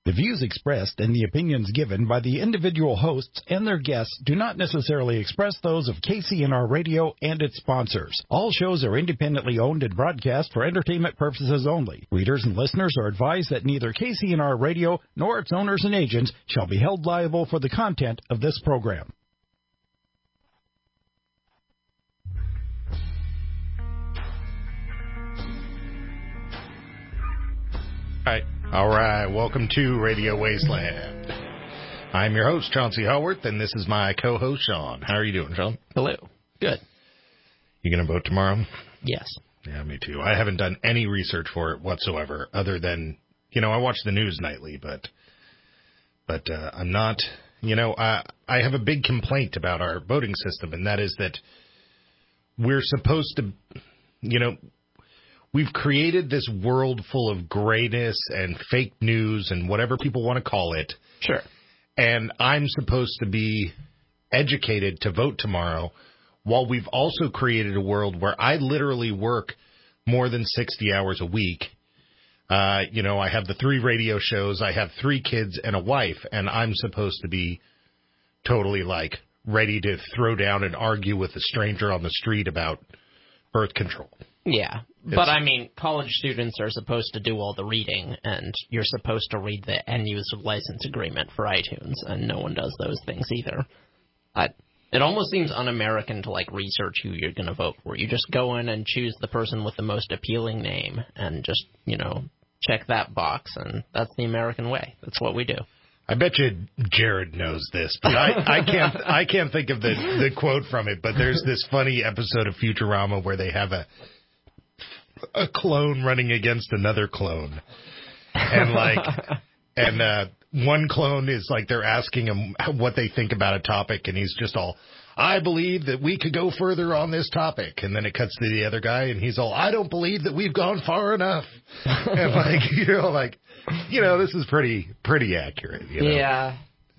The views expressed and the opinions given by the individual hosts and their guests do not necessarily express those of KCNR Radio and its sponsors. All shows are independently owned and broadcast for entertainment purposes only. Readers and listeners are advised that neither KCNR Radio nor its owners and agents shall be held liable for the content of this program. All right. Welcome to Radio Wasteland. I'm your host, Chauncey Haworth, and this is my co-host, Sean. How are you doing, Sean? Hello. Good. You going to vote tomorrow? Yes. Yeah, me too. I haven't done any research for it whatsoever, other than, I watch the news nightly, but I'm not, I have a big complaint about our voting system, and that is that we're supposed to, we've created this world full of grayness and fake news and whatever people want to call it. Sure. And I'm supposed to be educated to vote tomorrow, while we've also created a world where I literally work more than 60 hours a week. I have the 3 radio shows, I have 3 kids and a wife, and I'm supposed to be totally, ready to throw down and argue with a stranger on the street about birth control. Yeah, but college students are supposed to do all the reading, and you're supposed to read the end-user license agreement for iTunes, and no one does those things either. It almost seems un-American to, research who you're going to vote for. You just go in and choose the person with the most appealing name, and just, check that box, and that's the American way. That's what we do. I bet you Jared knows this, but I can't think of the quote from it, but there's this funny episode of Futurama where they have a clone running against another clone. And one clone is they're asking him what they think about a topic, and he's just all, I believe that we could go further on this topic. And then it cuts to the other guy, and he's all, I don't believe that we've gone far enough. And this is pretty accurate. Yeah.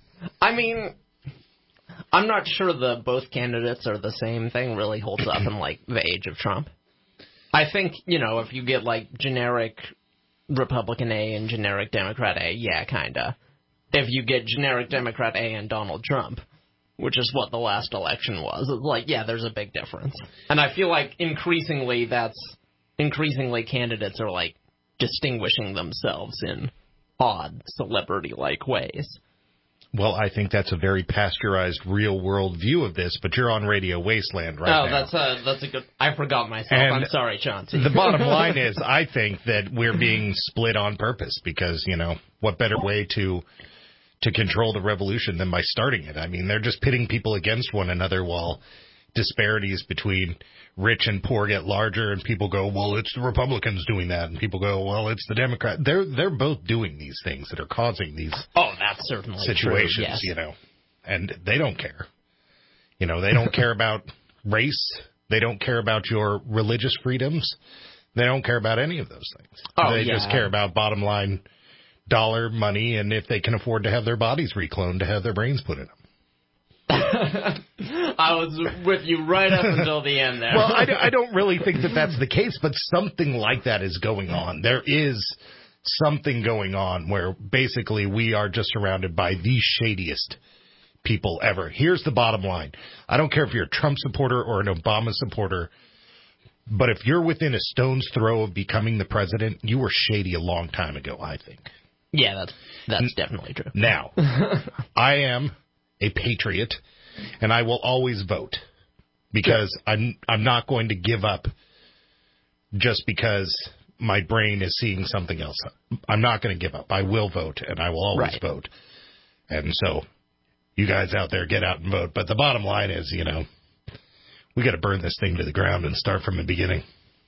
I'm not sure both candidates are the same thing really holds up in the age of Trump. I think, if you get generic Republican A and generic Democrat A, yeah, kinda. If you get generic Democrat A and Donald Trump, which is what the last election was, it's yeah, there's a big difference. And I feel increasingly candidates are distinguishing themselves in odd celebrity-like ways. Well, I think that's a very pasteurized, real-world view of this, but you're on Radio Wasteland now. That's a good... I forgot myself. And I'm sorry, Chauncey. The bottom line is, I think that we're being split on purpose because, what better way to control the revolution than by starting it? They're just pitting people against one another while disparities between rich and poor get larger, and people go, well, it's the Republicans doing that, and people go, well, it's the Democrats. They're both doing these things that are causing these that's certainly situations, true, yes. And they don't care. They don't care about race. They don't care about your religious freedoms. They don't care about any of those things. They just care about bottom line dollar, money, and if they can afford to have their bodies recloned to have their brains put in them. I was with you right up until the end there. Well, I don't really think that that's the case, but something like that is going on. There is something going on where basically we are just surrounded by the shadiest people ever. Here's the bottom line. I don't care if you're a Trump supporter or an Obama supporter, but if you're within a stone's throw of becoming the president, you were shady a long time ago, I think. Yeah, that's definitely true. Now, I am a patriot, and I will always vote because I'm not going to give up just because my brain is seeing something else. I'm not going to give up. I will vote, and I will always vote. And so you guys out there, get out and vote. But the bottom line is, we got to burn this thing to the ground and start from the beginning.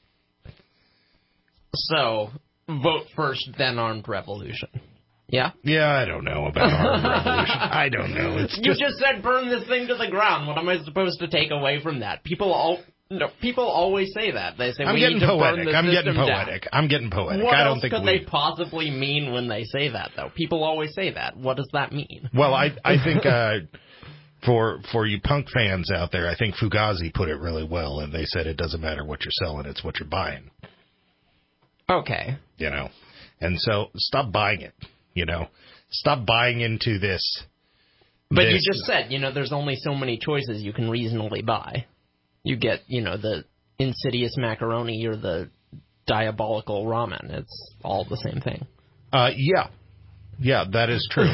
So, vote first, then armed revolution. Yeah? Yeah, I don't know about armed revolution. I don't know. You just said burn this thing to the ground. What am I supposed to take away from that? People always say that. They say, I'm getting poetic. I'm getting poetic. What I don't else think could they possibly mean when they say that, though? People always say that. What does that mean? Well, I think for you punk fans out there, I think Fugazi put it really well, and they said it doesn't matter what you're selling, it's what you're buying. Okay. And so stop buying it. Stop buying into this. But you just said, there's only so many choices you can reasonably buy. You get, the insidious macaroni or the diabolical ramen. It's all the same thing. Yeah, that is true.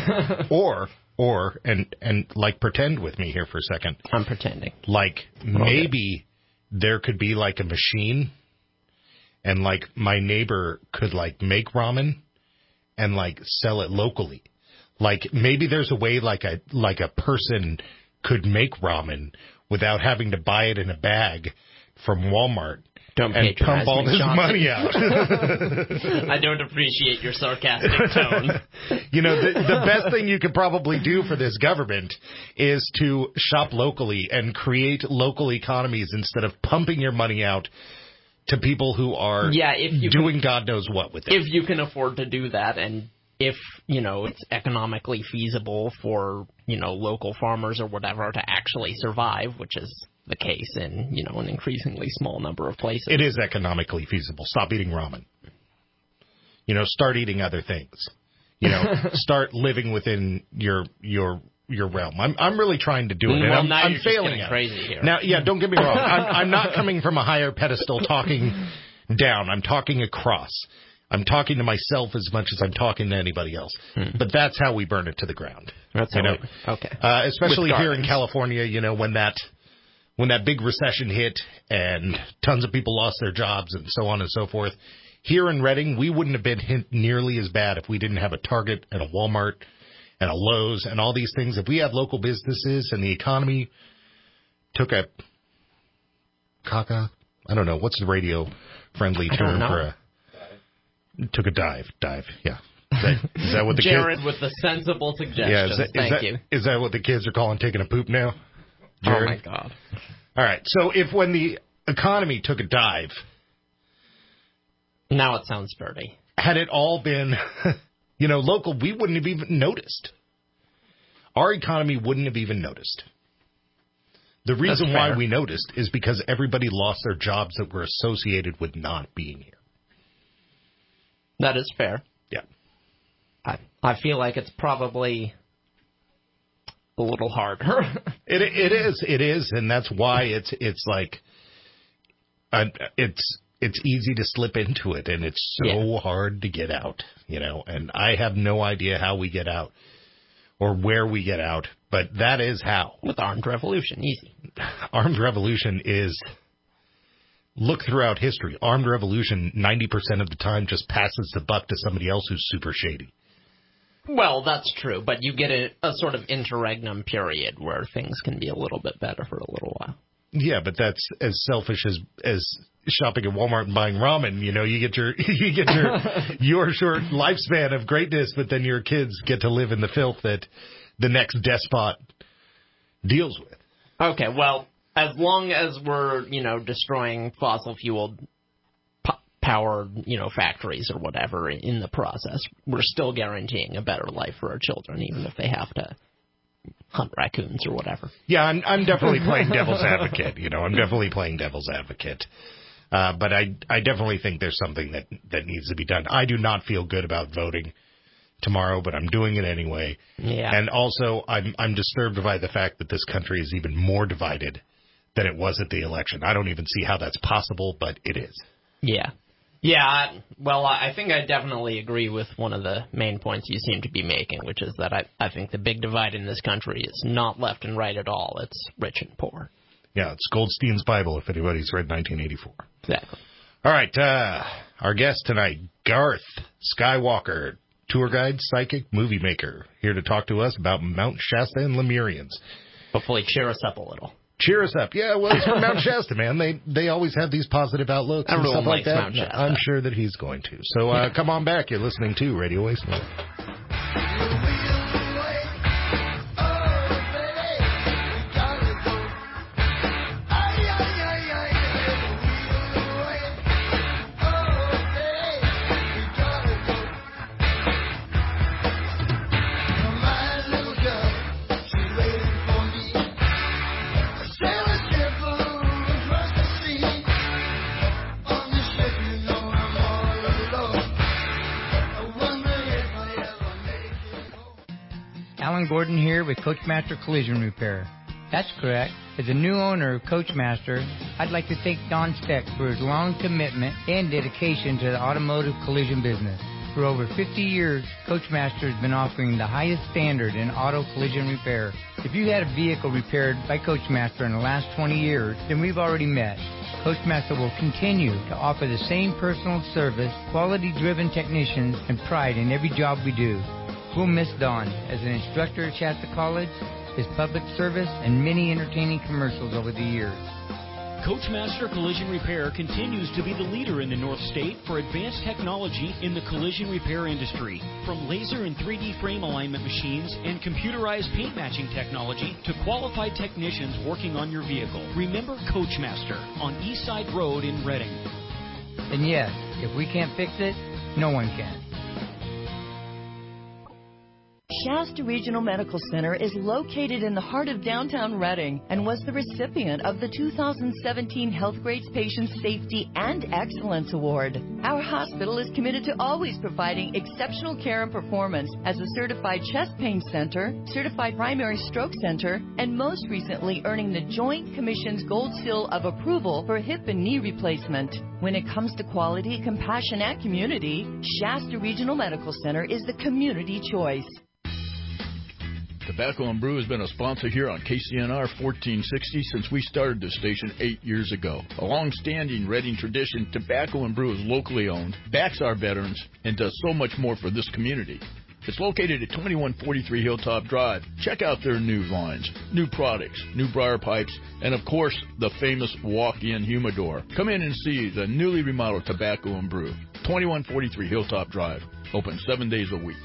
and pretend with me here for a second. I'm pretending. Maybe there could be a machine, and my neighbor could make ramen and sell it locally. Maybe there's a way a person could make ramen without having to buy it in a bag from Walmart. Don't and pump all this money out. I don't appreciate your sarcastic tone. The best thing you could probably do for this government is to shop locally and create local economies instead of pumping your money out to people who are doing God knows what with it. If you can afford to do that, and if, it's economically feasible for, local farmers or whatever to actually survive, which is the case in, an increasingly small number of places. It is economically feasible. Stop eating ramen. Start eating other things. Start living within your realm. I'm really trying to do it, and now I'm you're failing just at crazy here. Now, don't get me wrong. I'm not coming from a higher pedestal talking down. I'm talking across. I'm talking to myself as much as I'm talking to anybody else. But that's how we burn it to the ground. That's how okay. Especially here in California, when that big recession hit and tons of people lost their jobs and so on and so forth. Here in Redding, we wouldn't have been hit nearly as bad if we didn't have a Target and a Walmart and a Lowe's and all these things. If we had local businesses and the economy took a caca, I don't know, what's the radio-friendly term for a... Took a dive, yeah. Is that what the Jared with the sensible suggestions. Thank you. Is that what the kids are calling taking a poop now? Jared? Oh, my God. All right. So when the economy took a dive... Now it sounds dirty. Had it all been, local, we wouldn't have even noticed. Our economy wouldn't have even noticed. The reason why we noticed is because everybody lost their jobs that were associated with not being here. That is fair. Yeah. I feel like it's probably a little harder. It is, and that's why it's easy to slip into it, and it's so hard to get out, and I have no idea how we get out or where we get out, but that is how. With armed revolution, easy. Armed revolution is... Look throughout history. Armed revolution, 90% of the time, just passes the buck to somebody else who's super shady. Well, that's true, but you get a sort of interregnum period where things can be a little bit better for a little while. Yeah, but that's as selfish as shopping at Walmart and buying ramen. You get your short lifespan of greatness, but then your kids get to live in the filth that the next despot deals with. Okay, well, as long as we're, destroying fossil fuel powered, factories or whatever in the process, we're still guaranteeing a better life for our children, even if they have to hunt raccoons or whatever. Yeah, I'm definitely playing devil's advocate. I'm definitely playing devil's advocate. But I definitely think there's something that needs to be done. I do not feel good about voting tomorrow, but I'm doing it anyway. Yeah. And also, I'm disturbed by the fact that this country is even more divided than it was at the election. I don't even see how that's possible, but it is. Yeah. Yeah, well, I think I definitely agree with one of the main points you seem to be making, which is that I think the big divide in this country is not left and right at all. It's rich and poor. Yeah, it's Goldstein's Bible, if anybody's read 1984. Exactly. All right, our guest tonight, Garth Skywalker, tour guide, psychic, movie maker, here to talk to us about Mount Shasta and Lemurians. Hopefully cheer us up a little. Cheer us up. Yeah, well, it's from Mount Shasta, man. They always have these positive outlooks and stuff like that. Mount Shasta. I'm sure that he's going to. So come on back. You're listening to Radio Wasteland. Alan Gordon here with Coachmaster Collision Repair. That's correct. As a new owner of Coachmaster, I'd like to thank Don Steck for his long commitment and dedication to the automotive collision business. For over 50 years, Coachmaster has been offering the highest standard in auto collision repair. If you had a vehicle repaired by Coachmaster in the last 20 years, then we've already met. Coachmaster will continue to offer the same personal service, quality-driven technicians, and pride in every job we do. We'll miss Don as an instructor at Shasta College, his public service, and many entertaining commercials over the years. Coachmaster Collision Repair continues to be the leader in the North State for advanced technology in the collision repair industry. From laser and 3D frame alignment machines and computerized paint matching technology to qualified technicians working on your vehicle. Remember Coachmaster on Eastside Road in Reading. And yes, if we can't fix it, no one can. Shasta Regional Medical Center is located in the heart of downtown Reading and was the recipient of the 2017 Healthgrades Patient Safety and Excellence Award. Our hospital is committed to always providing exceptional care and performance as a certified chest pain center, certified primary stroke center, and most recently earning the Joint Commission's Gold Seal of Approval for hip and knee replacement. When it comes to quality, compassion, and community, Shasta Regional Medical Center is the community choice. Tobacco and Brew has been a sponsor here on KCNR 1460 since we started this station 8 years ago. A long-standing Reading tradition, Tobacco and Brew is locally owned, backs our veterans, and does so much more for this community. It's located at 2143 Hilltop Drive. Check out their new lines, new products, new briar pipes, and of course, the famous walk-in humidor. Come in and see the newly remodeled Tobacco and Brew, 2143 Hilltop Drive, open 7 days a week.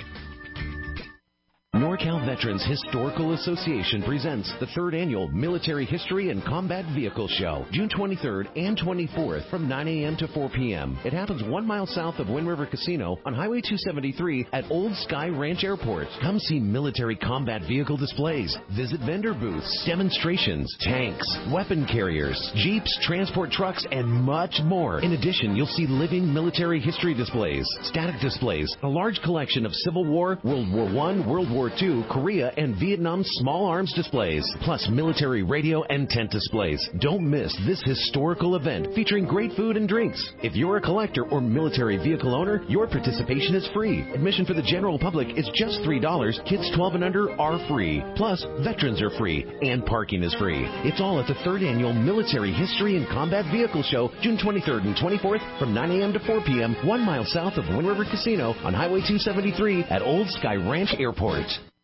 NorCal Veterans Historical Association presents the 3rd Annual Military History and Combat Vehicle Show, June 23rd and 24th from 9 a.m. to 4 p.m. It happens 1 mile south of Wind River Casino on Highway 273 at Old Sky Ranch Airport. Come see military combat vehicle displays, visit vendor booths, demonstrations, tanks, weapon carriers, jeeps, transport trucks, and much more. In addition, you'll see living military history displays, static displays, a large collection of Civil War, World War I, World War II, Korea, and Vietnam small arms displays, plus military radio and tent displays. Don't miss this historical event featuring great food and drinks. If you're a collector or military vehicle owner, your participation is free. Admission for the general public is just $3. Kids 12 and under are free. Plus, veterans are free, and parking is free. It's all at the 3rd Annual Military History and Combat Vehicle Show, June 23rd and 24th from 9 a.m. to 4 p.m., 1 mile south of Wind River Casino on Highway 273 at Old Sky Ranch Airport.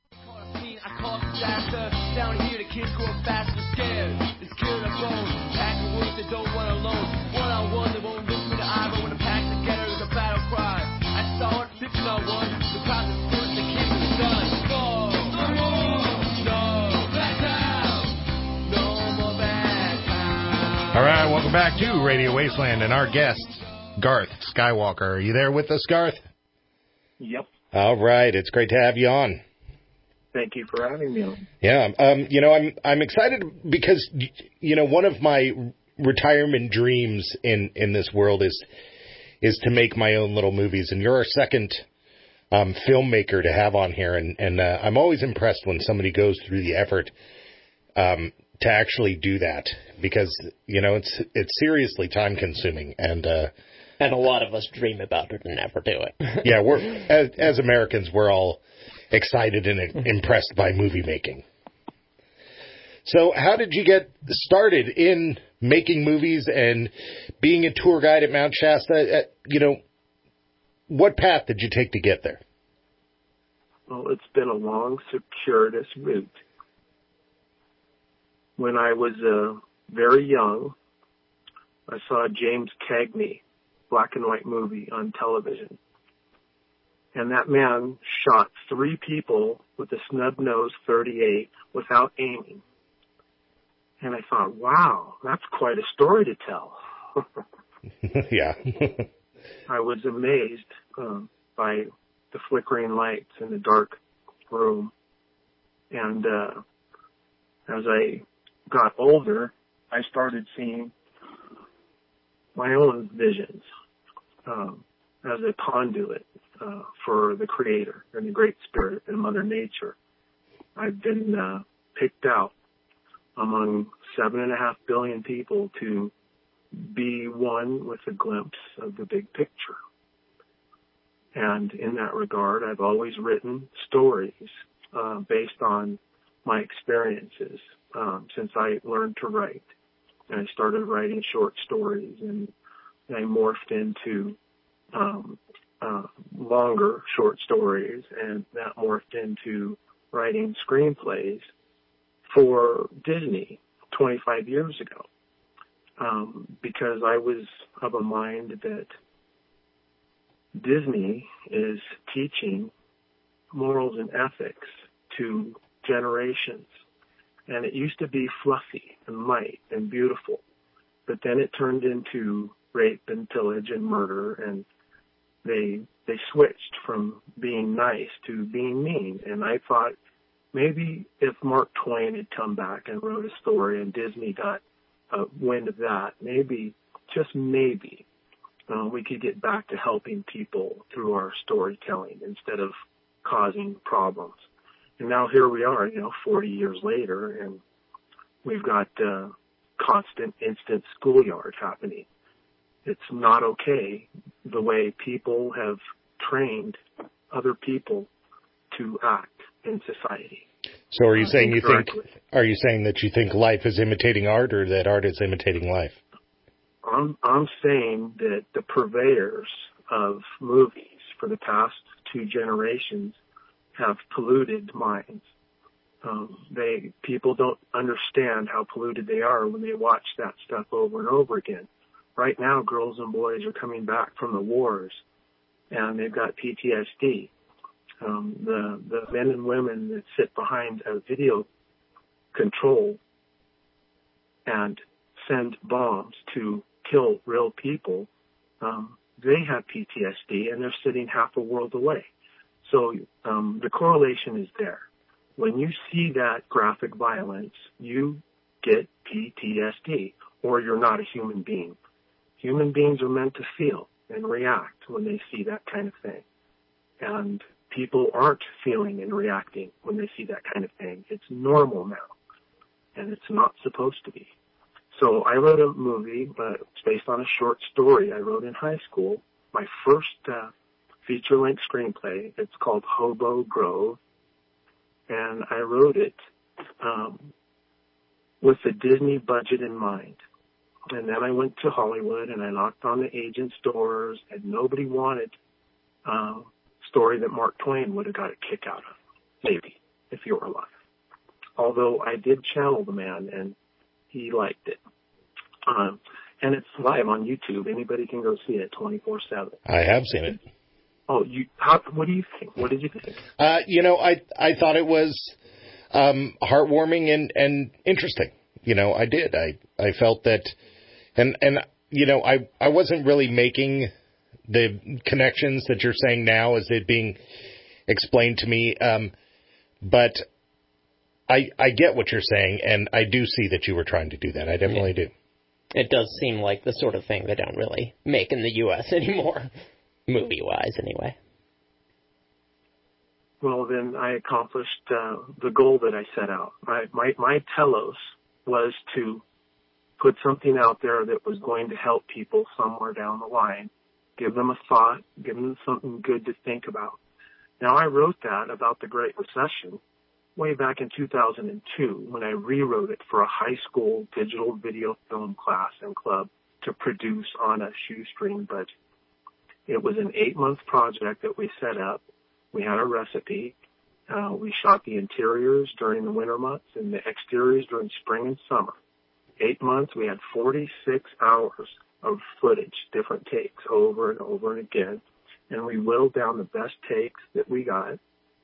Down here the kids grow fast and scared. It's scared of bones. Pack of wolves that don't run alone. One-on-one, they won't look me in the eye, but when the pack together is a battle cry. I saw it 15-on-1. The crowd is good, the kids are done. Go! No back down. No more back down. All right, welcome back to Radio Wasteland and our guest, Garth Skywalker. Are you there with us, Garth? Yep. All right, it's great to have you on. Thank you for having me on. Yeah, I'm excited because, one of my retirement dreams in this world is to make my own little movies, and you're our second filmmaker to have on here, and I'm always impressed when somebody goes through the effort to actually do that, because, it's seriously time-consuming, and a lot of us dream about it and never do it. Yeah, as Americans, we're all excited and impressed by movie making. So how did you get started in making movies and being a tour guide at Mount Shasta? What path did you take to get there? Well, it's been a long, circuitous route. When I was very young, I saw a James Cagney black and white movie on television. And that man shot 3 people with a snub-nosed .38 without aiming. And I thought, wow, that's quite a story to tell. Yeah. I was amazed by the flickering lights in the dark room. And as I got older, I started seeing my own visions as a conduit for the Creator and the Great Spirit and Mother Nature. I've been picked out among 7.5 billion people to be one with a glimpse of the big picture. And in that regard, I've always written stories based on my experiences since I learned to write. And I started writing short stories, and I morphed into longer short stories, and that morphed into writing screenplays for Disney 25 years ago, because I was of a mind that Disney is teaching morals and ethics to generations. And it used to be fluffy and light and beautiful, but then it turned into rape and pillage and murder, and they switched from being nice to being mean. And I thought, maybe if Mark Twain had come back and wrote a story and Disney got wind of that, maybe, just maybe, we could get back to helping people through our storytelling instead of causing problems. And now here we are, 40 years later, and we've got constant instant schoolyard happening. It's not okay the way people have trained other people to act in society. So are you saying that you think life is imitating art, or that art is imitating life? I'm saying that the purveyors of movies for the past 2 generations have polluted minds. People don't understand how polluted they are when they watch that stuff over and over again. Right now, girls and boys are coming back from the wars, and they've got PTSD. The men and women that sit behind a video control and send bombs to kill real people, they have PTSD, and they're sitting half a world away. So the correlation is there. When you see that graphic violence, you get PTSD, or you're not a human being. Human beings are meant to feel and react when they see that kind of thing. And people aren't feeling and reacting when they see that kind of thing. It's normal now, and it's not supposed to be. So I wrote a movie, but it's based on a short story I wrote in high school. My first feature-length screenplay. It's called Hobo Grove, and I wrote it with the Disney budget in mind. And then I went to Hollywood, and I knocked on the agents' doors, and nobody wanted a story that Mark Twain would have got a kick out of, maybe, if he were alive. Although I did channel the man, and he liked it. And it's live on YouTube. Anybody can go see it 24/7. I have seen it. Oh, what do you think? What did you think? I thought it was heartwarming and interesting. I did. I felt that, and I wasn't really making the connections that you're saying now as it being explained to me. But I get what you're saying, and I do see that you were trying to do that. I definitely do. It does seem like the sort of thing they don't really make in the U.S. anymore, movie-wise anyway. Well, then I accomplished the goal that I set out. My telos was to put something out there that was going to help people somewhere down the line, give them a thought, give them something good to think about. Now, I wrote that about the Great Recession way back in 2002 when I rewrote it for a high school digital video film class and club to produce on a shoestring budget. It was an 8-month project that we set up. We had a recipe. We shot the interiors during the winter months and the exteriors during spring and summer. 8 months, we had 46 hours of footage, different takes over and over and again. And we whittled down the best takes that we got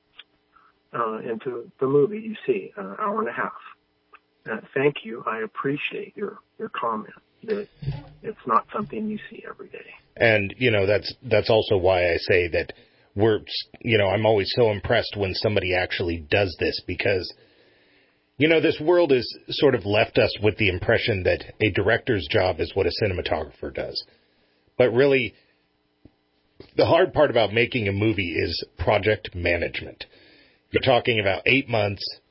into the movie you see, an hour and a half. Thank you. I appreciate your comment that it's not something you see every day. And, that's also why I say that I'm always so impressed when somebody actually does this, because, this world has sort of left us with the impression that a director's job is what a cinematographer does. But really, the hard part about making a movie is project management. You're talking about 8 months,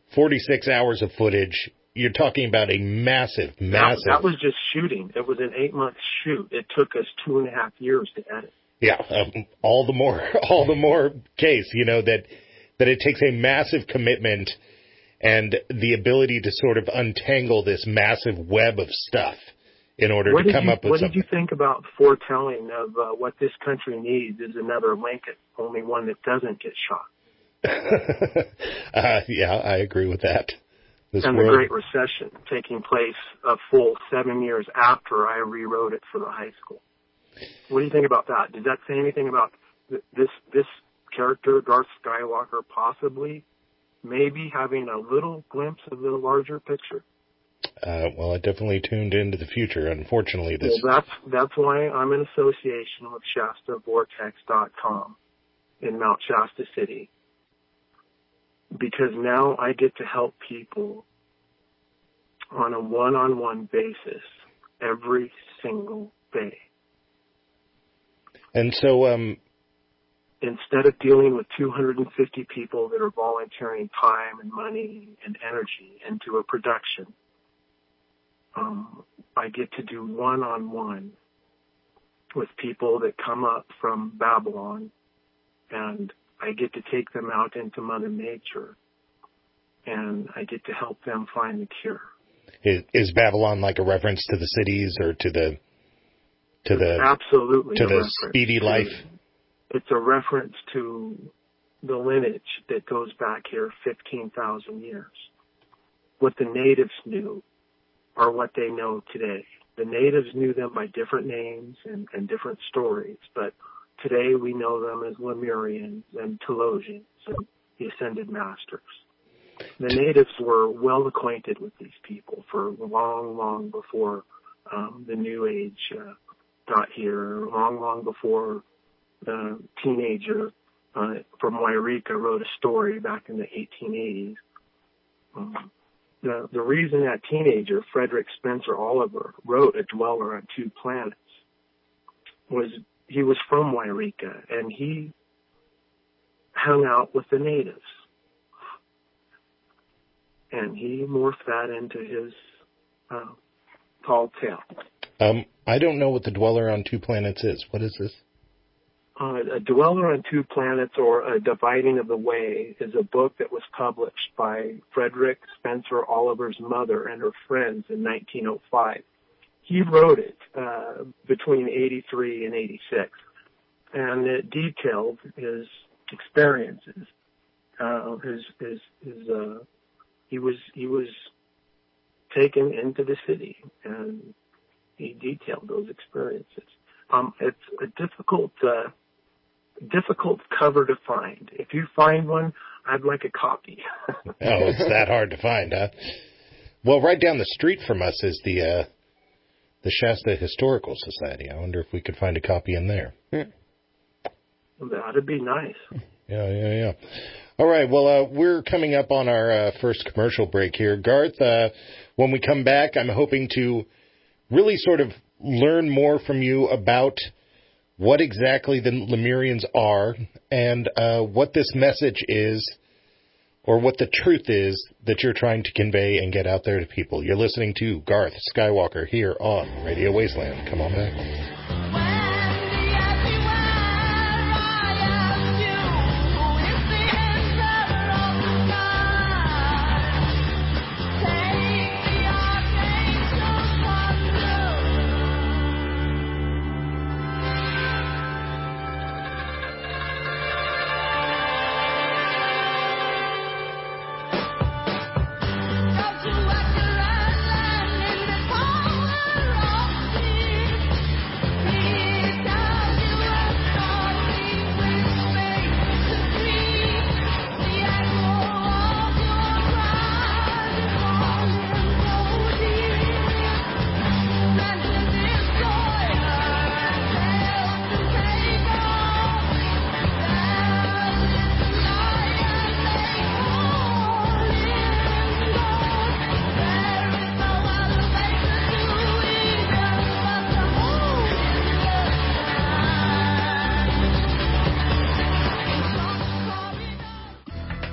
46 hours of footage. You're talking about a massive. That was just shooting. It was an 8-month shoot. It took us 2.5 years to edit. Yeah, all the more case, that it takes a massive commitment and the ability to sort of untangle this massive web of stuff in order to come up with something. What did you think about foretelling of what this country needs is another Lincoln, only one that doesn't get shot? Yeah, I agree with that. The Great Recession taking place a full 7 years after I rewrote it for the high school. What do you think about that? Does that say anything about this character, Darth Skywalker, possibly maybe having a little glimpse of the larger picture? Well, it definitely tuned into the future, unfortunately. That's why I'm in association with ShastaVortex.com in Mount Shasta City. Because now I get to help people on a one-on-one basis every single day. And so, instead of dealing with 250 people that are volunteering time and money and energy into a production, I get to do one-on-one with people that come up from Babylon, and I get to take them out into Mother Nature, and I get to help them find the cure. Is Babylon like a reference to the cities or to the absolutely to the speedy life? It's a reference to the lineage that goes back here 15,000 years. What the natives knew are what they know today. The natives knew them by different names and different stories, but today we know them as Lemurians and Telosians and the Ascended Masters. The natives were well acquainted with these people for long, long before the New Age got here, long before the teenager from Wairika wrote a story back in the 1880s. The reason that teenager, Frederick Spencer Oliver, wrote A Dweller on Two Planets was he was from Wairika, and he hung out with the natives. And he morphed that into his tall tale. I don't know what The Dweller on Two Planets is. What is this? A Dweller on Two Planets, or A Dividing of the Way, is a book that was published by Frederick Spencer Oliver's mother and her friends in 1905. He wrote it between 83 and 86, and it detailed his experiences. He was taken into the city, and he detailed those experiences. It's a difficult cover to find. If you find one, I'd like a copy. Oh, it's that hard to find, huh? Well, right down the street from us is the Shasta Historical Society. I wonder if we could find a copy in there. That'd be nice. Yeah. All right, well, we're coming up on our first commercial break here. Garth, when we come back, I'm hoping to really sort of learn more from you about what exactly the Lemurians are and what this message is, or what the truth is that you're trying to convey and get out there to people. You're listening to Garth Skywalker here on Radio Wasteland. Come on back.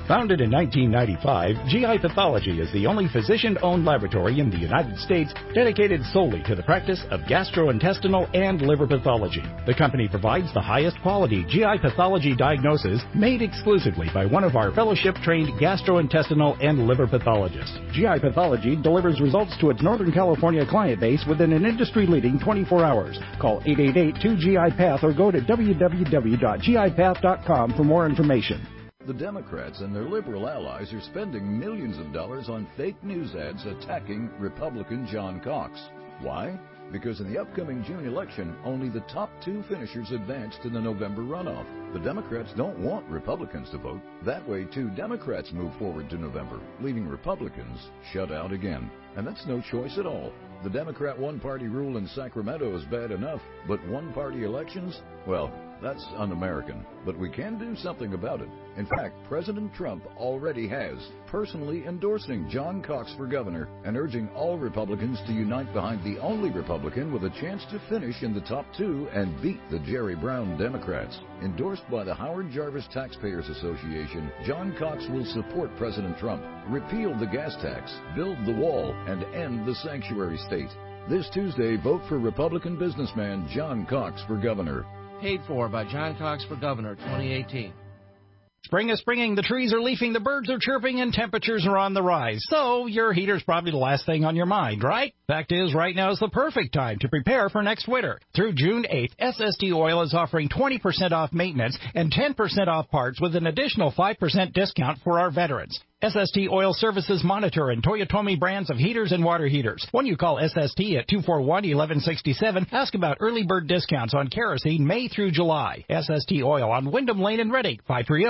Founded in 1995, GI Pathology is the only physician-owned laboratory in the United States dedicated solely to the practice of gastrointestinal and liver pathology. The company provides the highest quality GI pathology diagnosis made exclusively by one of our fellowship-trained gastrointestinal and liver pathologists. GI Pathology delivers results to its Northern California client base within an industry-leading 24 hours. Call 888-2GI-PATH or go to www.gipath.com for more information. The Democrats and their liberal allies are spending millions of dollars on fake news ads attacking Republican John Cox. Why? Because in the upcoming June election, only the top 2 finishers advanced in the November runoff. The Democrats don't want Republicans to vote. That way, 2 Democrats move forward to November, leaving Republicans shut out again. And that's no choice at all. The Democrat one-party rule in Sacramento is bad enough, but one-party elections? Well, that's un-American. But we can do something about it. In fact, President Trump already has, personally endorsing John Cox for governor and urging all Republicans to unite behind the only Republican with a chance to finish in the top 2 and beat the Jerry Brown Democrats. Endorsed by the Howard Jarvis Taxpayers Association, John Cox will support President Trump, repeal the gas tax, build the wall, and end the sanctuary state. This Tuesday, vote for Republican businessman John Cox for governor. Paid for by John Cox for Governor 2018. Spring is springing, the trees are leafing, the birds are chirping, and temperatures are on the rise. So your heater's probably the last thing on your mind, right? Fact is, right now is the perfect time to prepare for next winter. Through June 8th, SST Oil is offering 20% off maintenance and 10% off parts with an additional 5% discount for our veterans. SST Oil Services Monitor and Toyotomi brands of heaters and water heaters. When you call SST at 241-1167, ask about early bird discounts on kerosene May through July. SST Oil on Wyndham Lane in Reading,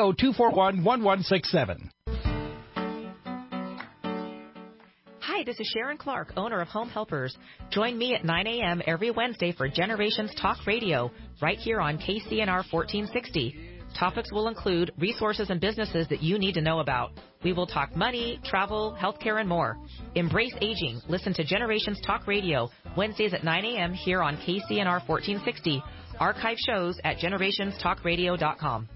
530-241-1167. Hi, this is Sharon Clark, owner of Home Helpers. Join me at 9 a.m. every Wednesday for Generations Talk Radio, right here on KCNR 1460. Topics will include resources and businesses that you need to know about. We will talk money, travel, healthcare, and more. Embrace aging. Listen to Generations Talk Radio, Wednesdays at 9 a.m. here on KCNR 1460. Archive shows at generationstalkradio.com.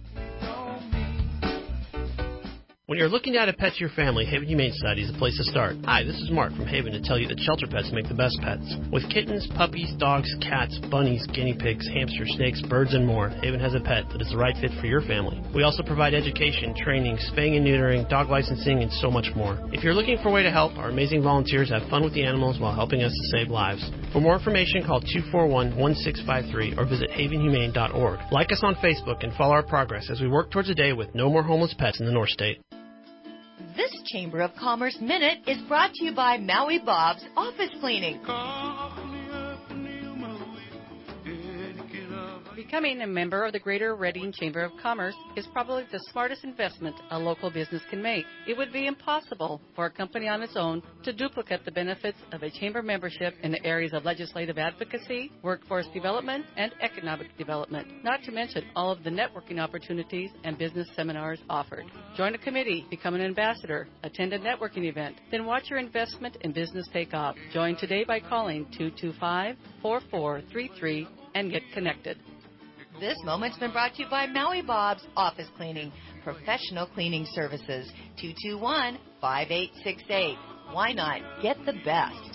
When you're looking to add a pet to your family, Haven Humane Society is the place to start. Hi, this is Mark from Haven to tell you that shelter pets make the best pets. With kittens, puppies, dogs, cats, bunnies, guinea pigs, hamsters, snakes, birds, and more, Haven has a pet that is the right fit for your family. We also provide education, training, spaying and neutering, dog licensing, and so much more. If you're looking for a way to help, our amazing volunteers have fun with the animals while helping us to save lives. For more information, call 241-1653 or visit havenhumane.org. Like us on Facebook and follow our progress as we work towards a day with no more homeless pets in the North State. This Chamber of Commerce Minute is brought to you by Maui Bob's Office Cleaning. Becoming a member of the Greater Reading Chamber of Commerce is probably the smartest investment a local business can make. It would be impossible for a company on its own to duplicate the benefits of a chamber membership in the areas of legislative advocacy, workforce development, and economic development, not to mention all of the networking opportunities and business seminars offered. Join a committee, become an ambassador, attend a networking event, then watch your investment in business take off. Join today by calling 225-4433 and get connected. This moment's been brought to you by Maui Bob's Office Cleaning, professional cleaning services, 221-5868. Why not get the best?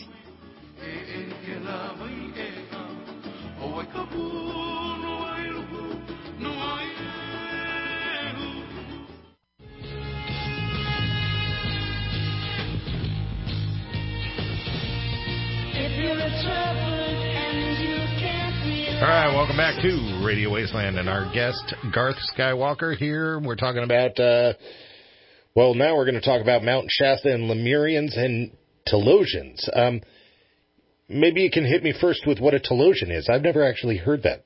If you're a traveler and you can't All right, welcome back to Radio Wasteland and our guest, Garth Skywalker here. We're talking about, now we're going to talk about Mount Shasta and Lemurians and Telosians. Maybe you can hit me first with what a Telosian is. I've never actually heard that.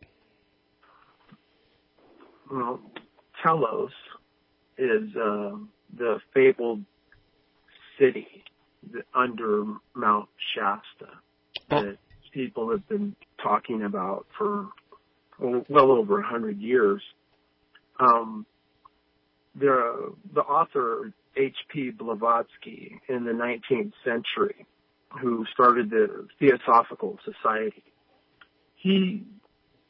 Well, Telos is the fabled city under Mount Shasta that people have been talking about for well over 100 years. The author H.P. Blavatsky in the 19th century, who started the Theosophical Society, he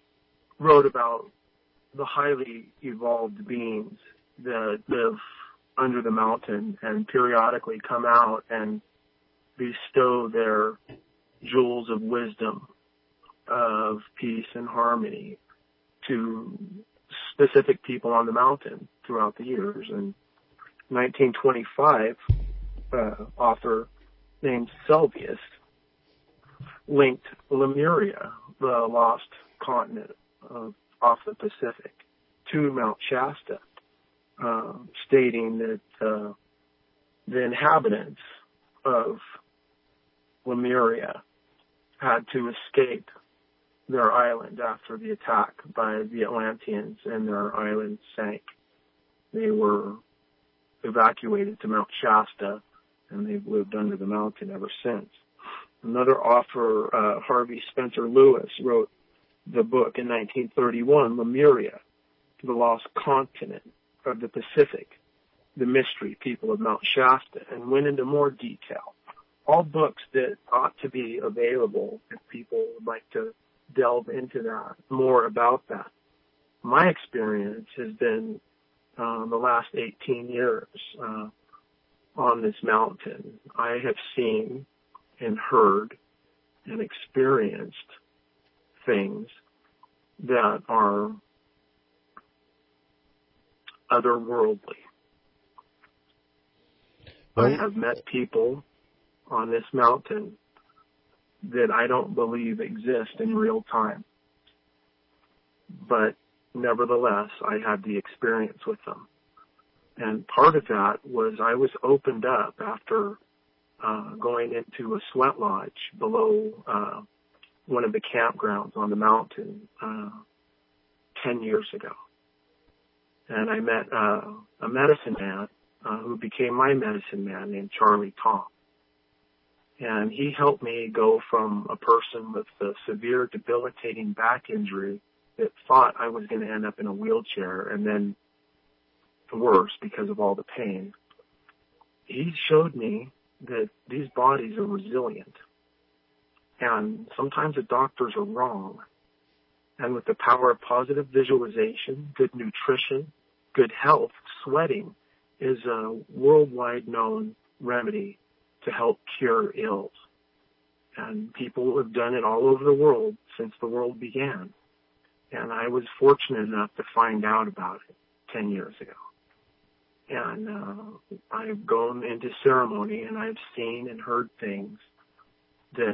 wrote about the highly evolved beings that live under the mountain and periodically come out and bestow their jewels of wisdom, of peace and harmony to specific people on the mountain throughout the years. In 1925, author named Selvius linked Lemuria, the lost continent off the Pacific, to Mount Shasta, stating that the inhabitants of Lemuria had to escape their island after the attack by the Atlanteans, and their island sank. They were evacuated to Mount Shasta, and they've lived under the mountain ever since. Another author, Harvey Spencer Lewis, wrote the book in 1931, Lemuria, the Lost Continent of the Pacific, the Mystery People of Mount Shasta, and went into more detail. All books that ought to be available if people would like to delve into that, more about that. My experience has been the last 18 years on this mountain. I have seen and heard and experienced things that are otherworldly. I have met people on this mountain that I don't believe exist in real time. But nevertheless, I had the experience with them. And part of that was I was opened up after going into a sweat lodge below one of the campgrounds on the mountain 10 years ago. And I met a medicine man who became my medicine man named Charlie Tom. And he helped me go from a person with a severe debilitating back injury that thought I was going to end up in a wheelchair, and then worse because of all the pain. He showed me that these bodies are resilient. And sometimes the doctors are wrong. And with the power of positive visualization, good nutrition, good health, sweating is a worldwide known remedy to help cure ills. And people have done it all over the world since the world began. And I was fortunate enough to find out about it 10 years ago. And I've gone into ceremony and I've seen and heard things that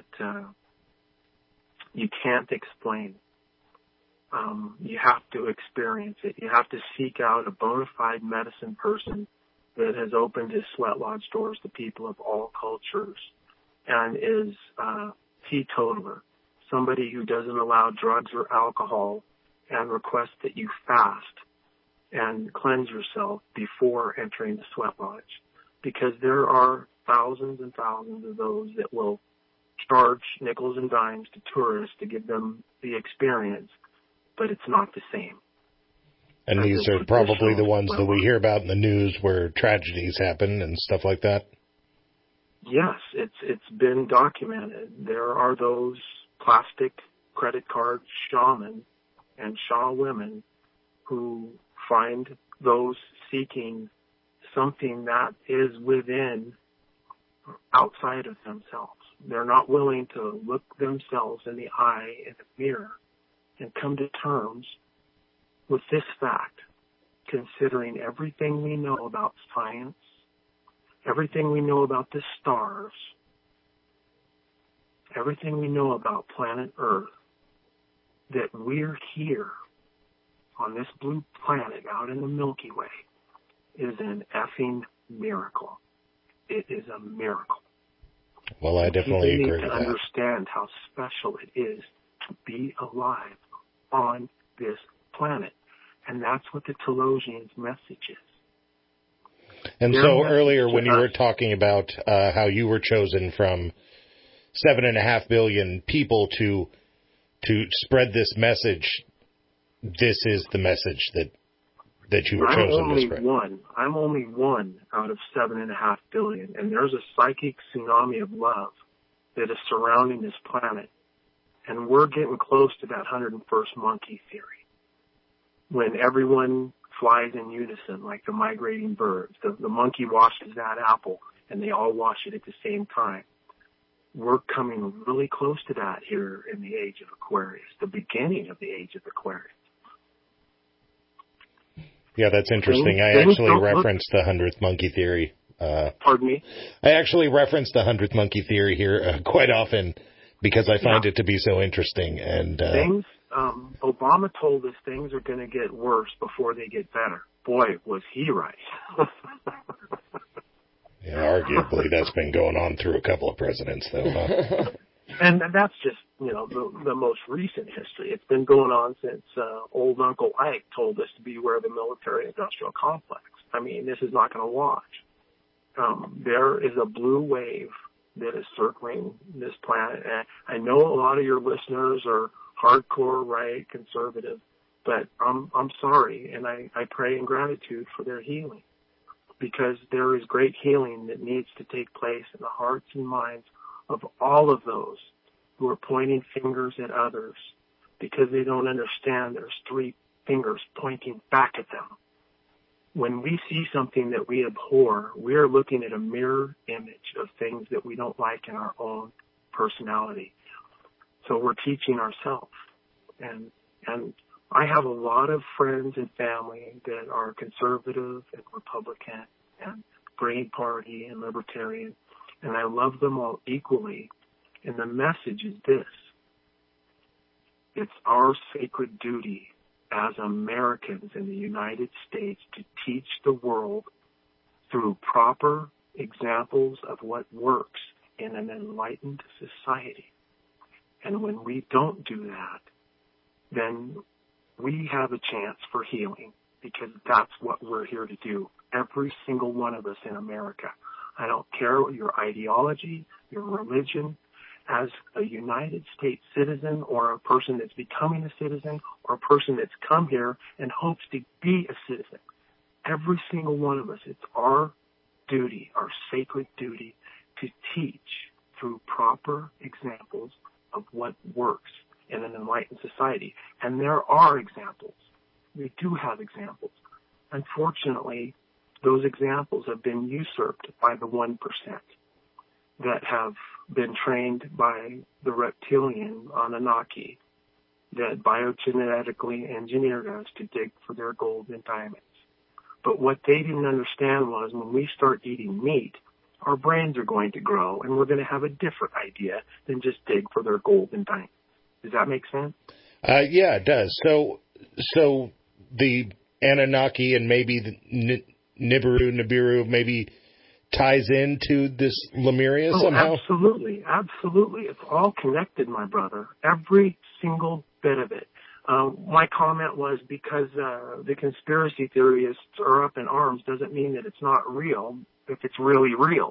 you can't explain. You have to experience it. You have to seek out a bona fide medicine person that has opened his sweat lodge doors to people of all cultures and is a teetotaler, somebody who doesn't allow drugs or alcohol, and requests that you fast and cleanse yourself before entering the sweat lodge, because there are thousands and thousands of those that will charge nickels and dimes to tourists to give them the experience, but it's not the same. And these are probably the ones that we hear about in the news where tragedies happen and stuff like that? Yes, it's been documented. There are those plastic credit card shaman and Shaw women who find those seeking something that is within, outside of themselves. They're not willing to look themselves in the eye, in the mirror, and come to terms with this fact, considering everything we know about science, everything we know about the stars, everything we know about planet Earth, that we're here on this blue planet out in the Milky Way is an effing miracle. It is a miracle. Well, I definitely agree with that. People need to understand how special it is to be alive on this planet. And that's what the Telosians' message is. And so earlier when you were talking about how you were chosen from 7.5 billion people to spread this message, this is the message that you were chosen to spread. I'm only one out of 7.5 billion, and there's a psychic tsunami of love that is surrounding this planet. And we're getting close to that 101st monkey theory, when everyone flies in unison like the migrating birds. The monkey washes that apple, and they all wash it at the same time. We're coming really close to that here in the age of Aquarius, the beginning of the age of Aquarius. Yeah, that's interesting. I actually referenced the 100th monkey theory. Pardon me? I actually reference the 100th monkey theory here quite often because I find it to be so interesting. And Obama told us things are going to get worse before they get better. Boy, was he right. Yeah, arguably that's been going on through a couple of presidents, though. Huh? And that's just, the most recent history. It's been going on since old Uncle Ike told us to beware of the military-industrial complex. I mean, this is not going to watch. There is a blue wave that is circling this planet. And I know a lot of your listeners are hardcore, right, conservative, but I'm sorry, and I pray in gratitude for their healing, because there is great healing that needs to take place in the hearts and minds of all of those who are pointing fingers at others because they don't understand there's three fingers pointing back at them. When we see something that we abhor, we are looking at a mirror image of things that we don't like in our own personality. So we're teaching ourselves. And I have a lot of friends and family that are conservative and Republican and Green Party and Libertarian, and I love them all equally. And the message is this: it's our sacred duty as Americans in the United States to teach the world through proper examples of what works in an enlightened society. And when we don't do that, then we have a chance for healing, because that's what we're here to do. Every single one of us in America. I don't care what your ideology, your religion. As a United States citizen, or a person that's becoming a citizen, or a person that's come here and hopes to be a citizen, every single one of us, it's our duty, our sacred duty, to teach through proper examples of what works in an enlightened society. And there are examples. We do have examples. Unfortunately, those examples have been usurped by the 1% that have been trained by the reptilian Anunnaki that biogenetically engineered us to dig for their gold and diamonds. But what they didn't understand was, when we start eating meat, our brains are going to grow, and we're going to have a different idea than just dig for their gold and diamonds. Does that make sense? Yeah, it does. So the Anunnaki and maybe the Nibiru maybe ties into this Lemuria somehow? Absolutely. It's all connected, my brother. Every single bit of it. My comment was, because the conspiracy theorists are up in arms doesn't mean that it's not real if it's really real.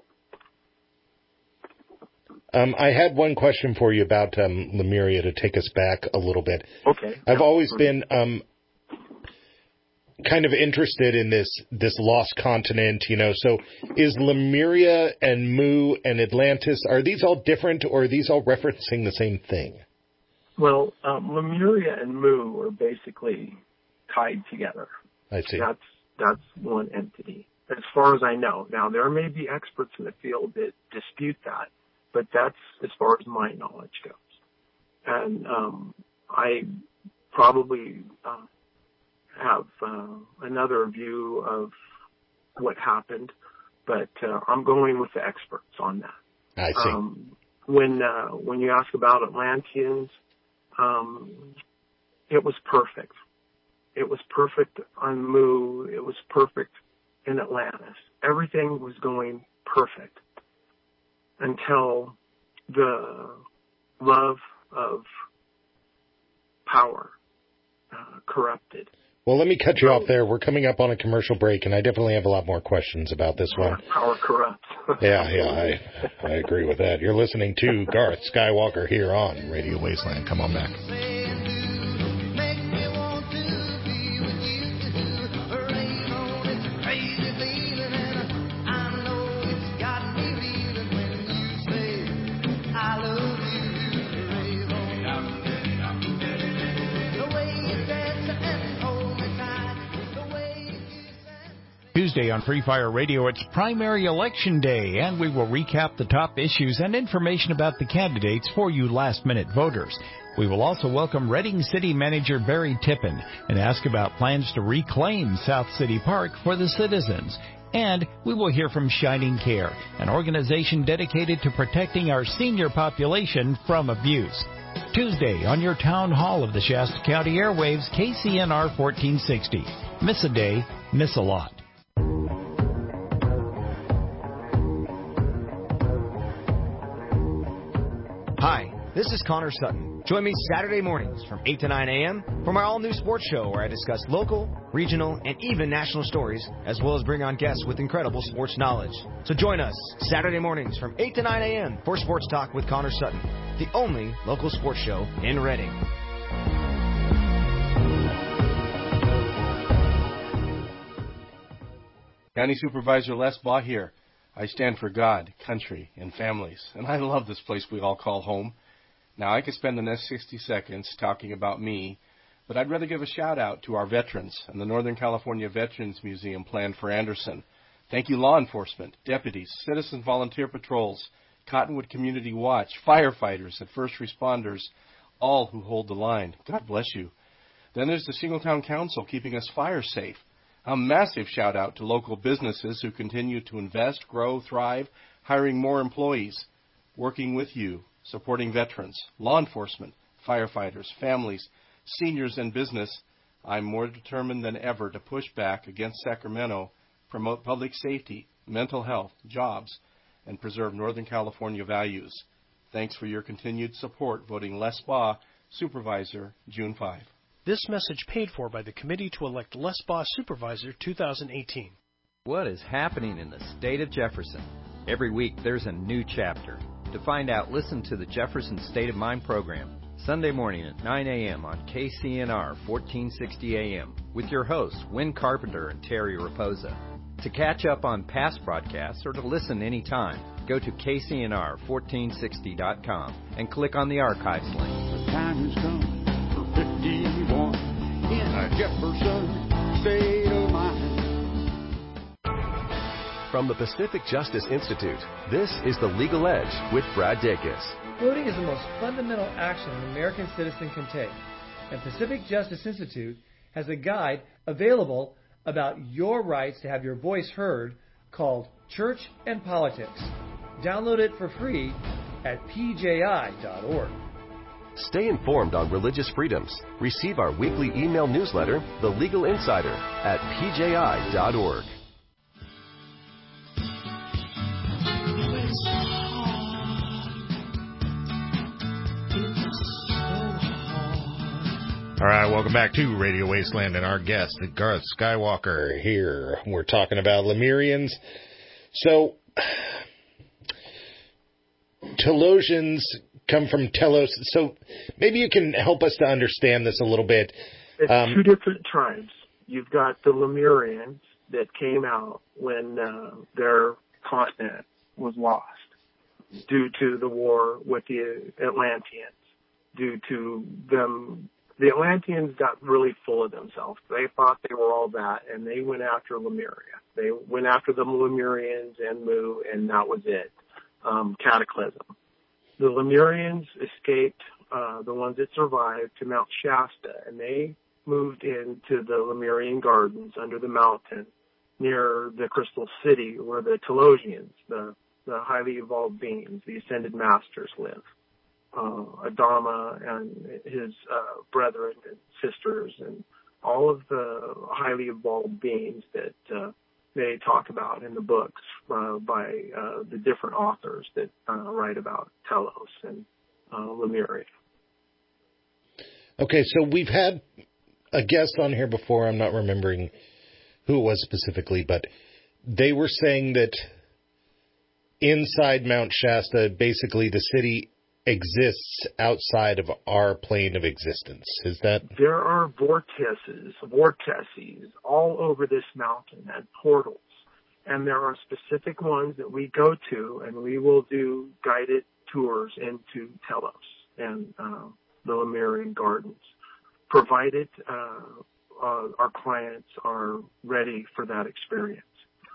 I had one question for you about Lemuria to take us back a little bit. Okay. I've always been kind of interested in this lost continent, So is Lemuria and Mu and Atlantis, are these all different, or are these all referencing the same thing? Well, Lemuria and Mu are basically tied together. I see. That's one entity, as far as I know. Now, there may be experts in the field that dispute that, but that's as far as my knowledge goes. And I probably have another view of what happened, but I'm going with the experts on that. I see. When you ask about Atlanteans, it was perfect. It was perfect on Mu. It was perfect in Atlantis. Everything was going perfect until the love of power corrupted. Well, let me cut you off there. We're coming up on a commercial break, and I definitely have a lot more questions about this one. Power corrupts. Yeah, I agree with that. You're listening to Garth Skywalker here on Radio Wasteland. Come on back. Tuesday on Free Fire Radio, it's primary election day, and we will recap the top issues and information about the candidates for you last-minute voters. We will also welcome Reading City Manager Barry Tippin and ask about plans to reclaim South City Park for the citizens. And we will hear from Shining Care, an organization dedicated to protecting our senior population from abuse. Tuesday on your Town Hall of the Shasta County Airwaves, KCNR 1460. Miss a day, miss a lot. Hi, this is Connor Sutton. Join me Saturday mornings from 8 to 9 a.m. for my all-new sports show where I discuss local, regional, and even national stories, as well as bring on guests with incredible sports knowledge. So join us Saturday mornings from 8 to 9 a.m. for Sports Talk with Connor Sutton, the only local sports show in Reading. County Supervisor Les Baugh here. I stand for God, country, and families, and I love this place we all call home. Now, I could spend the next 60 seconds talking about me, but I'd rather give a shout-out to our veterans and the Northern California Veterans Museum planned for Anderson. Thank you, law enforcement, deputies, citizen volunteer patrols, Cottonwood Community Watch, firefighters, and first responders, all who hold the line. God bless you. Then there's the Singletown Council keeping us fire safe. A massive shout-out to local businesses who continue to invest, grow, thrive, hiring more employees, working with you, supporting veterans, law enforcement, firefighters, families, seniors, and business. I'm more determined than ever to push back against Sacramento, promote public safety, mental health, jobs, and preserve Northern California values. Thanks for your continued support voting Les Baugh, Supervisor, June 5. This message paid for by the Committee to elect Les Baugh Supervisor 2018. What is happening in the state of Jefferson? Every week there's a new chapter. To find out, listen to the Jefferson State of Mind program, Sunday morning at 9 a.m. on KCNR 1460 a.m. with your hosts, Wynn Carpenter and Terry Raposa. To catch up on past broadcasts or to listen anytime, go to KCNR1460.com and click on the archives link. The time has come for 51 in a Jefferson State of Mind. From the Pacific Justice Institute, this is The Legal Edge with Brad Dacus. Voting is the most fundamental action an American citizen can take, and Pacific Justice Institute has a guide available about your rights to have your voice heard called Church and Politics. Download it for free at pji.org. Stay informed on religious freedoms. Receive our weekly email newsletter, The Legal Insider, at pji.org. All right, welcome back to Radio Wasteland and our guest, Garth Skywalker, here. We're talking about Lemurians. So, Telosians come from Telos. So, maybe you can help us to understand this a little bit. It's two different tribes. You've got the Lemurians that came out when their continent was lost due to the war with the Atlanteans, due to them. The Atlanteans got really full of themselves. They thought they were all that, and they went after Lemuria. They went after the Lemurians and Mu, and that was it. Cataclysm. The Lemurians escaped, the ones that survived, to Mount Shasta, and they moved into the Lemurian gardens under the mountain near the Crystal City where the Telosians, the highly evolved beings, the ascended masters, live. Adama and his brethren and sisters and all of the highly evolved beings that they talk about in the books by the different authors that write about Telos and Lemuria. Okay, so we've had a guest on here before. I'm not remembering who it was specifically, but they were saying that inside Mount Shasta, basically the city exists outside of our plane of existence. Is that? There are vortices all over this mountain and portals. And there are specific ones that we go to, and we will do guided tours into Telos and the Lemurian gardens, provided our clients are ready for that experience.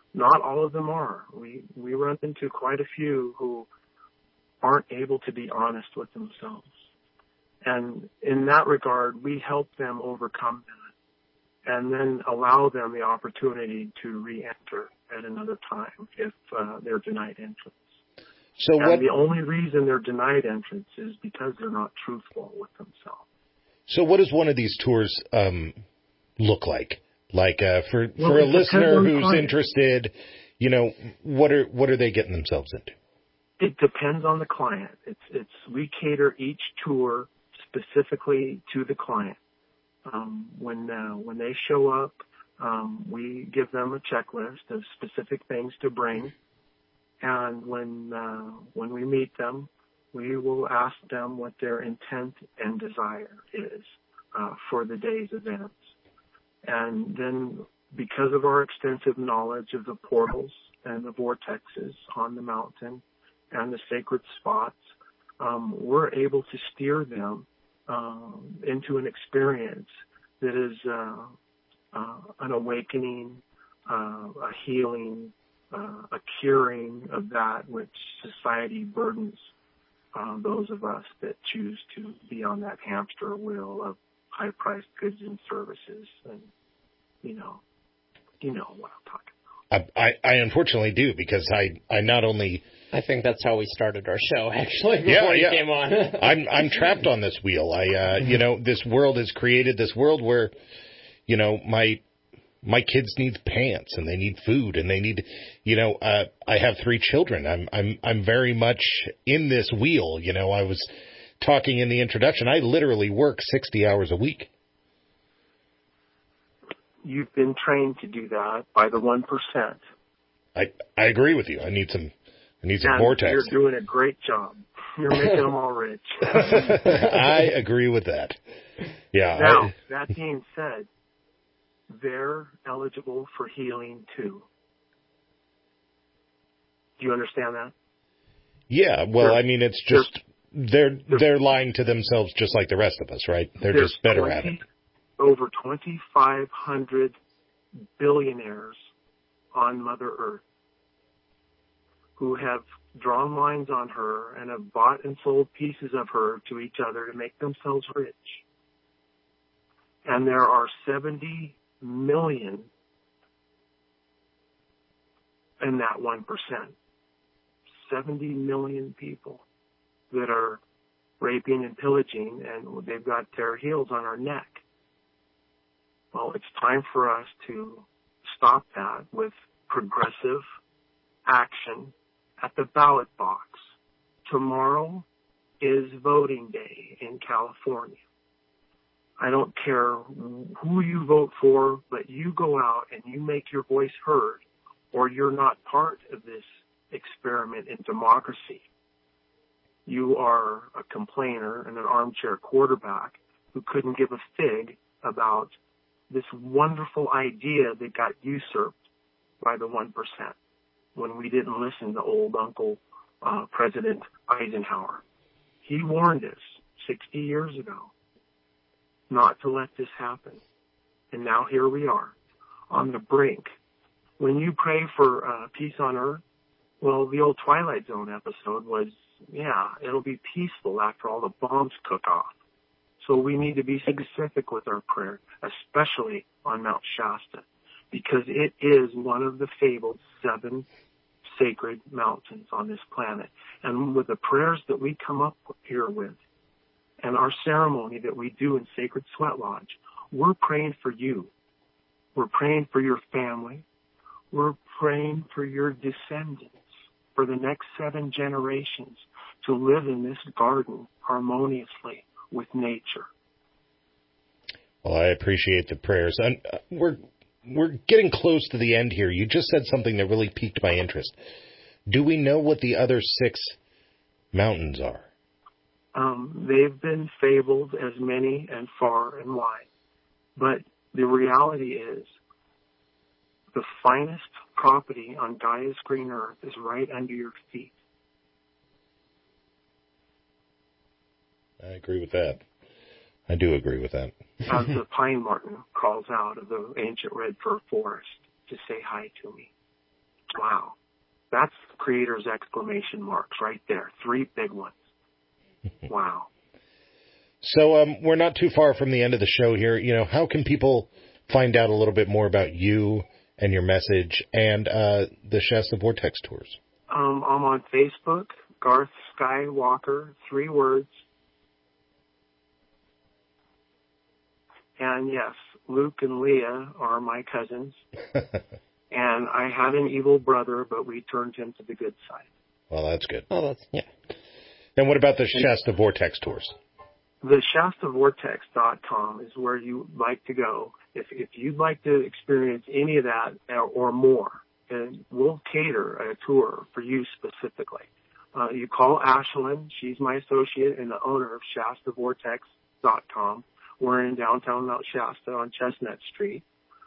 Not all of them are. We run into quite a few who aren't able to be honest with themselves. And in that regard, we help them overcome that and then allow them the opportunity to re-enter at another time if they're denied entrance. And the only reason they're denied entrance is because they're not truthful with themselves. So what does one of these tours look like? Like for a listener who's interested, what are they getting themselves into? It depends on the client. We cater each tour specifically to the client. When they show up, we give them a checklist of specific things to bring, and when we meet them, we will ask them what their intent and desire is for the day's events. And then, because of our extensive knowledge of the portals and the vortexes on the mountain and the sacred spots, we're able to steer them into an experience that is an awakening, a healing, a curing of that which society burdens those of us that choose to be on that hamster wheel of high-priced goods and services. And, you know what I'm talking about. I unfortunately do, because I not only... I think that's how we started our show, actually, before you came on. I'm trapped on this wheel. This world has created this world where, my kids need pants and they need food and they need, I have 3 children. I'm very much in this wheel. I was talking in the introduction. I literally work 60 hours a week. You've been trained to do that by the 1%. I agree with you. I need some vortex. You're doing a great job. You're making them all rich. I agree with that. Yeah. Now, that being said, they're eligible for healing too. Do you understand that? Yeah. Well, it's just they're lying to themselves just like the rest of us, right? They're just better at it. Over 2,500 billionaires on Mother Earth who have drawn lines on her and have bought and sold pieces of her to each other to make themselves rich. And there are 70 million in that 1%. 70 million people that are raping and pillaging, and they've got their heels on our neck. Well, it's time for us to stop that with progressive action at the ballot box. Tomorrow is voting day in California. I don't care who you vote for, but you go out and you make your voice heard, or you're not part of this experiment in democracy. You are a complainer and an armchair quarterback who couldn't give a fig about this wonderful idea that got usurped by the 1% when we didn't listen to old Uncle President Eisenhower. He warned us 60 years ago not to let this happen. And now here we are on the brink. When you pray for peace on earth, well, the old Twilight Zone episode was, it'll be peaceful after all the bombs cook off. So we need to be specific with our prayer, especially on Mount Shasta, because it is one of the fabled 7 sacred mountains on this planet. And with the prayers that we come up here with, and our ceremony that we do in Sacred Sweat Lodge, we're praying for you. We're praying for your family. We're praying for your descendants, for the next 7 generations to live in this garden harmoniously with nature. Well, I appreciate the prayers. And we're getting close to the end here. You just said something that really piqued my interest. Do we know what the other 6 mountains are? They've been fabled as many and far and wide. But the reality is the finest property on Gaia's green earth is right under your feet. I agree with that. I do agree with that. As the pine marten crawls out of the ancient red fir forest to say hi to me. Wow. That's the creator's exclamation marks right there. 3 big ones. Wow. So we're not too far from the end of the show here. You know, how can people find out a little bit more about you and your message and the Shasta Vortex tours? I'm on Facebook, Garth Skywalker, 3 words. And yes, Luke and Leah are my cousins. And I had an evil brother, but we turned him to the good side. Well, that's good. Oh, that's, yeah. And what about the Shasta Vortex tours? The ShastaVortex.com is where you'd like to go. If you'd like to experience any of that or more, and we'll cater a tour for you specifically. You call Ashlyn. She's my associate and the owner of ShastaVortex.com. We're in downtown Mount Shasta on Chestnut Street.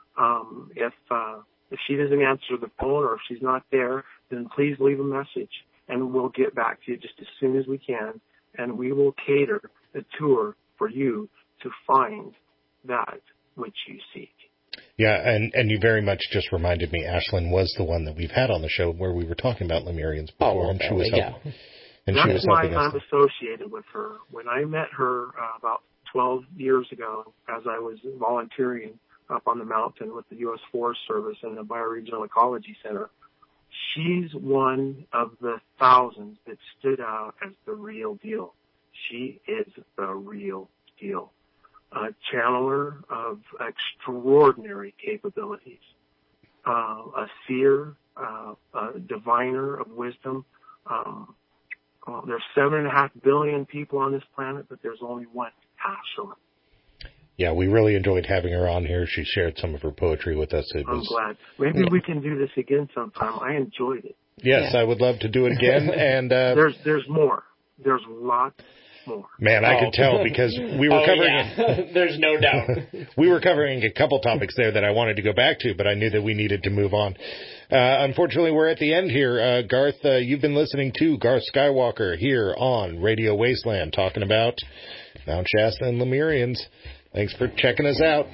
If she doesn't answer the phone or if she's not there, then please leave a message and we'll get back to you just as soon as we can. And we will cater a tour for you to find that which you seek. Yeah, and you very much just reminded me, Ashlyn was the one that we've had on the show where we were talking about Lemurians before, and she was helping. And that's she was why helping us. I'm associated with her. When I met her about 12 years ago, as I was volunteering up on the mountain with the U.S. Forest Service and the Bioregional Ecology Center, she's one of the thousands that stood out as the real deal. She is the real deal. A channeler of extraordinary capabilities, a seer, a diviner of wisdom. There's 7.5 billion people on this planet, but there's only one Ashlyn. Yeah, we really enjoyed having her on here. She shared some of her poetry with us. I'm glad. Maybe we can do this again sometime. I enjoyed it. Yes, I would love to do it again. And there's more. There's lots more. Man, I could tell because we were covering There's no doubt. We were covering a couple topics there that I wanted to go back to, but I knew that we needed to move on. Unfortunately, we're at the end here. Garth, you've been listening to Garth Skywalker here on Radio Wasteland talking about Mount Shasta and Lemurians. Thanks for checking us out.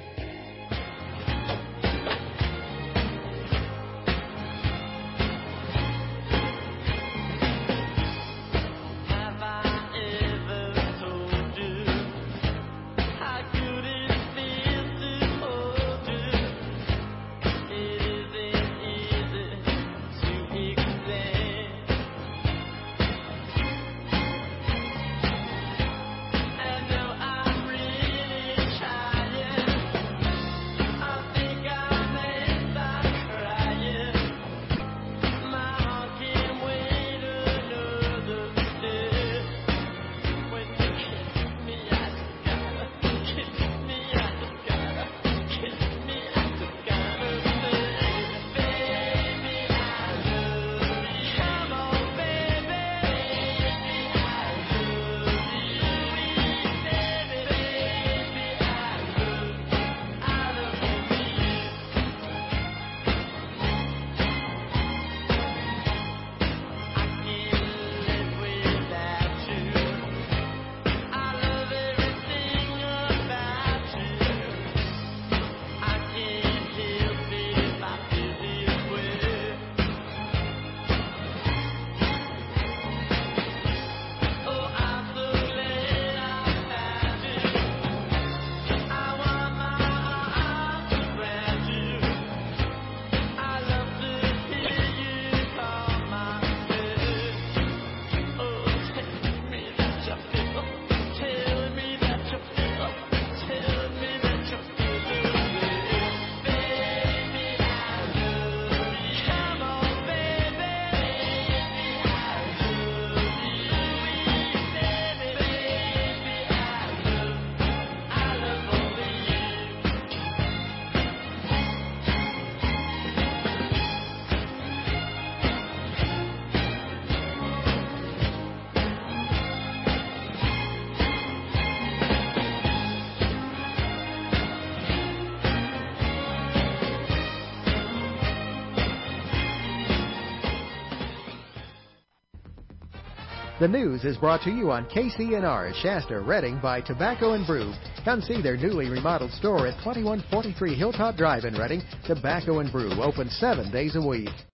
The news is brought to you on KCNR Shasta, Redding by Tobacco and Brew. Come see their newly remodeled store at 2143 Hilltop Drive in Redding. Tobacco and Brew, open 7 days a week.